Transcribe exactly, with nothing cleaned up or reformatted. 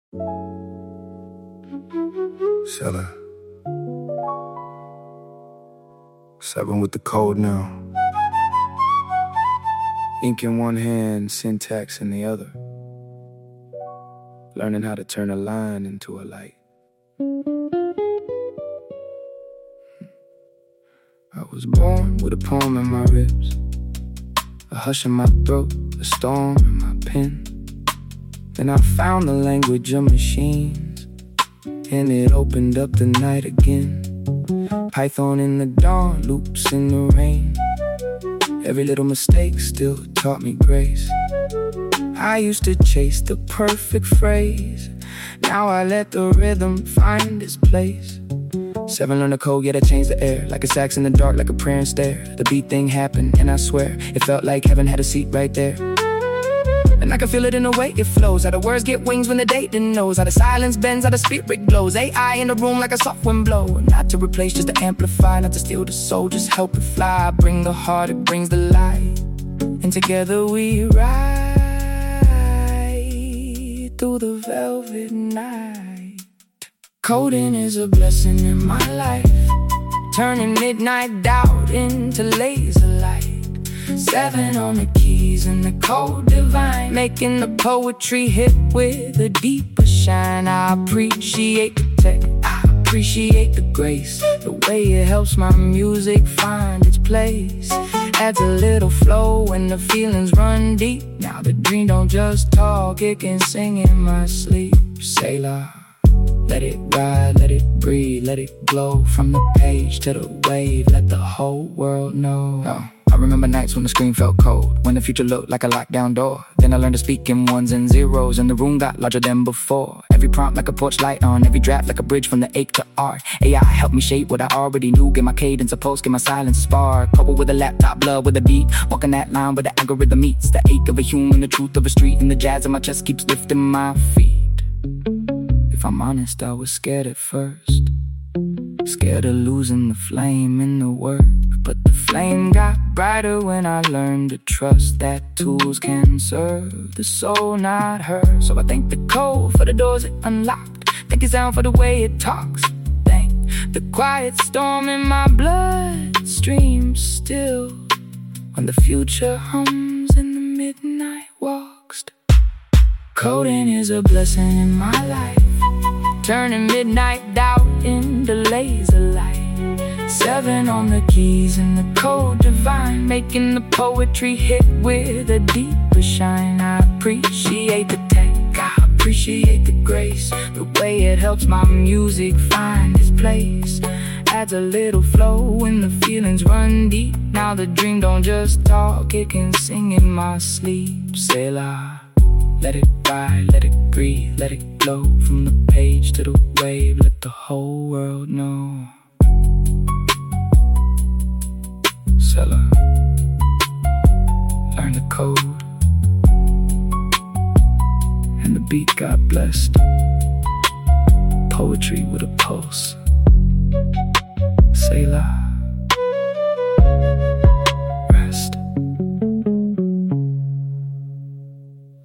Seller. Seven with the code now. Ink in one hand, syntax in the other. Learning how to turn a line into a light. I was born with a poem in my ribs, a hush in my throat, a storm in my pen. Then I found the language of machines, and it opened up the night again. Python in the dawn, loops in the rain. Every little mistake still taught me grace. I used to chase the perfect phrase. Now I let the rhythm find its place. Seven learned the code, yeah, that changed the air. Like a sax in the dark, like a prayer and stare. The beat thing happened, and I swear it felt like heaven had a seat right there. And I can feel it in the way it flows. How the words get wings when the date didn't knows. How the silence bends, how the spirit glows. A I in the room like a soft wind blow. Not to replace, just to amplify. Not to steal the soul, just help it fly. Bring the heart, it brings the light. And together we ride through the velvet night. Coding is a blessing in my life, turning midnight doubt into laser light. Seven on the keys and the code divine, making the poetry hit with a deeper shine. I appreciate the tech, I appreciate the grace, the way it helps my music find its place. Adds a little flow when the feelings run deep. Now the dream don't just talk, it can sing in my sleep. Sailor, let it ride, let it breathe, let it glow. From the page to the wave, let the whole world know. Oh. I remember nights when the screen felt cold, when the future looked like a lockdown door. Then I learned to speak in ones and zeros, and the room got larger than before. Every prompt like a porch light on, every draft like a bridge from the ache to art. A I helped me shape what I already knew, give my cadence a pulse, give my silence a spark. Coupled with a laptop, blood with a beat, walking that line where the algorithm meets. The ache of a human, the truth of a street, and the jazz in my chest keeps lifting my feet. If I'm honest, I was scared at first, scared of losing the flame in the work. But the flame got brighter when I learned to trust that tools can serve the soul, not her. So I thank the code for the doors it unlocked, thank his sound for the way it talks. Thank the quiet storm in my bloodstream still, when the future hums and the midnight walks. Coding is a blessing in my life, turning midnight doubt into laser light. Seven on the keys and the code divine, making the poetry hit with a deeper shine. I appreciate the tech, I appreciate the grace, the way it helps my music find its place. Adds a little flow when the feelings run deep. Now the dream don't just talk, it can sing in my sleep. Sailor, let it ride, let it breathe, let it glow. From the page to the wave, let the whole world know. Seller, learn the code, and the beat got blessed. Poetry with a pulse. Sailor.